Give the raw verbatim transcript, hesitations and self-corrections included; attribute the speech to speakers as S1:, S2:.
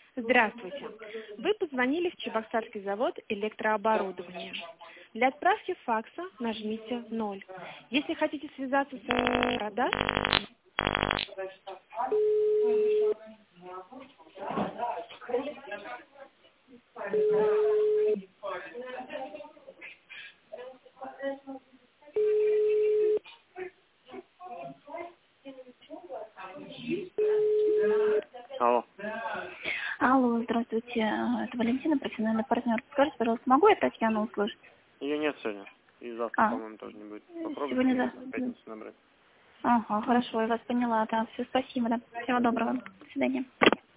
S1: Здравствуйте. Вы позвонили в Чебоксарский завод электрооборудования. Для отправки факса нажмите ноль. Если хотите связаться с продаж...
S2: Алло.
S3: Алло, здравствуйте. Это Валентина, профессиональный партнер. Скажите, пожалуйста, могу я Татьяну услышать?
S2: Ее нет сегодня. И завтра,
S3: А,
S2: по-моему, тоже не будет. Попробуйте
S3: сегодня
S2: в
S3: за...
S2: пятницу набрать.
S3: Ага, хорошо, я вас поняла. Да, все, спасибо, да. Всего доброго. До свидания.